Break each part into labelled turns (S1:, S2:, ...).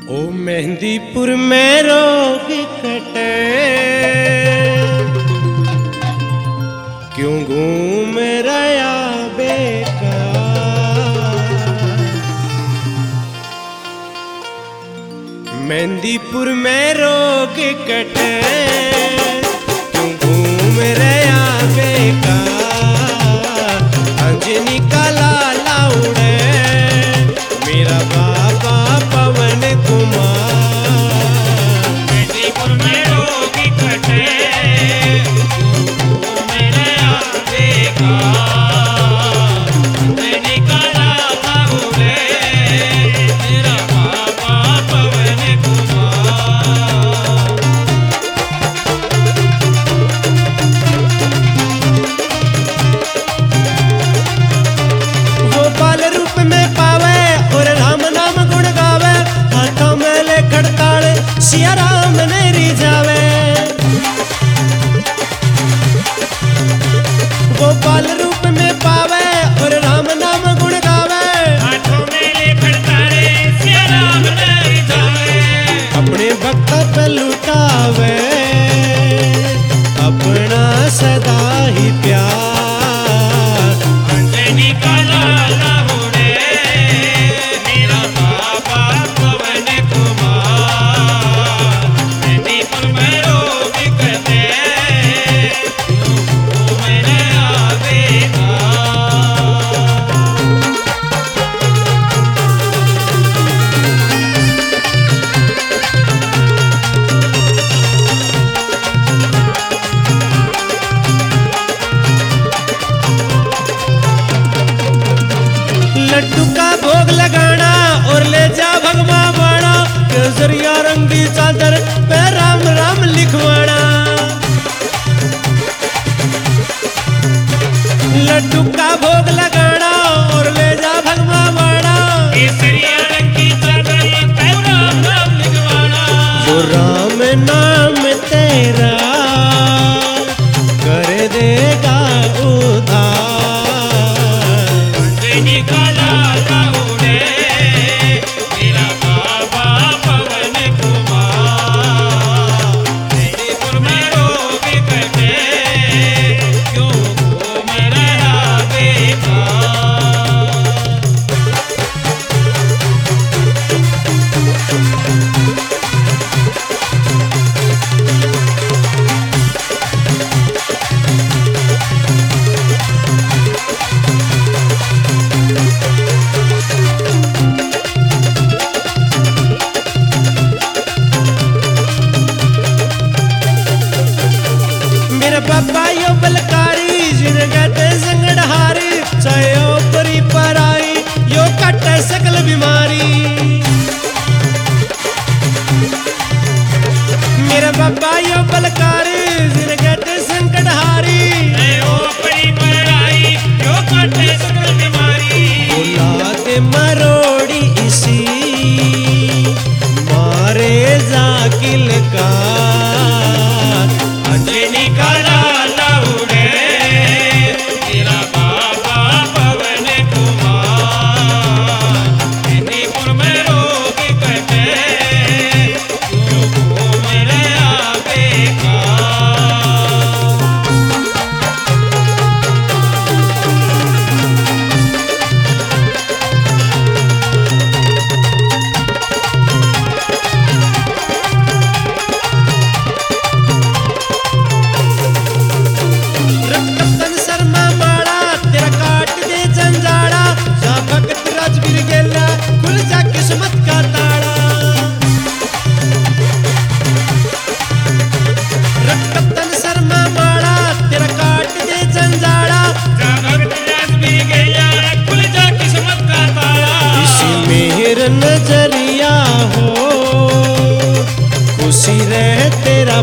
S1: ओ मेहंदीपुर में रोग कटे, क्यों घूम रहा बेकार। मेहंदीपुर में रोग कटे, क्यों घूम रहा बेकार। अंजनी का लाला उड़े मेरा बाबा पवन कुमार।
S2: मेहंदीपुर में रोग कटे, क्यों घूम रहा बेकार। अंजनी का लाला उड़े मेरा बाबा पवन कुमार।
S1: गोपाल रूप में पावे और राम नाम गुण गावे, हाथों में ले खड़ताल सिया राम ने रिझावे। गोपाल रूप में पावे और राम नाम गुण गावे,
S2: हाथों में ले खड़ताल सिया राम ने रिझावे।
S1: अपने भक्त पे लुटावे अपना सदा ही प्यार।
S2: अंजनी का लाला उड़े मेरा बाबा पवन कुमार। मेहंदीपुर में रोग कटे, क्यों घूम रहा बेकार।
S1: लड्डू का भोग लगाना और ले जा भगवा बाणा, केसरिया रंगी चादर पे राम राम लिखवाना। लड्डू का भोग लगाना और ले जा भगवा बाणा,
S2: केसरिया रंग की चादर पे राम राम लिखवाना।
S1: जो राम नाम तेरा कर देगा उद्धार।
S2: अंजनी का लाला उड़े मेरा बाबा पवन कुमार। मेहंदीपुर में रोग कटे, क्यों घूम रहा बेकार।
S1: मेरे बाबा यो बलकारी जिन्हें कहते संगड़हारी, चाहे ओपरी पर आई यो कटे सकल बीमारी। मेरे बाबा यो बलकारी जिन्हें कहते संकटहारी,
S2: ओपरी पर आई यो कटे सकल बीमारी।
S1: औलाद मरोड़ी इसी मारे जाकिल का।
S2: अंजनी का लाला उड़े मेरा बाबा पवन कुमार। मेहंदीपुर में रोग कटे, क्यों घूम रहा बेकार।
S1: रक्तन शर्मा माड़ा तेरा काट दे जंजाड़ा, जा भगत राजवीर गेला खुल जा किस्मत का ताड़ा। रक्तन शर्मा माड़ा तेरा काट दे जंजाड़ा,
S2: भगत राजवीर गया खुल जा किस्मत का ताला।
S1: इसी मेहर नजरिया हो खुशी रहे तेरा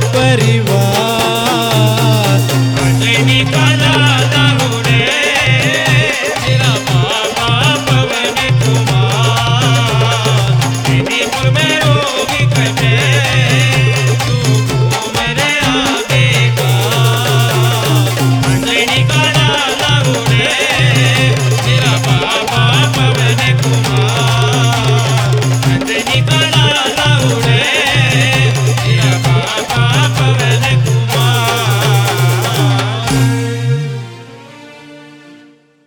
S1: परिवार।
S2: अंजनी का लाला उड़े मेरा बाबा पवन कुमार। मेहंदीपुर में रोग कटे, क्यों घूम रहा बेकार। अंजनी का लाला उड़े मेरा बाबा पवन कुमार। अंजनी का लाला उड़े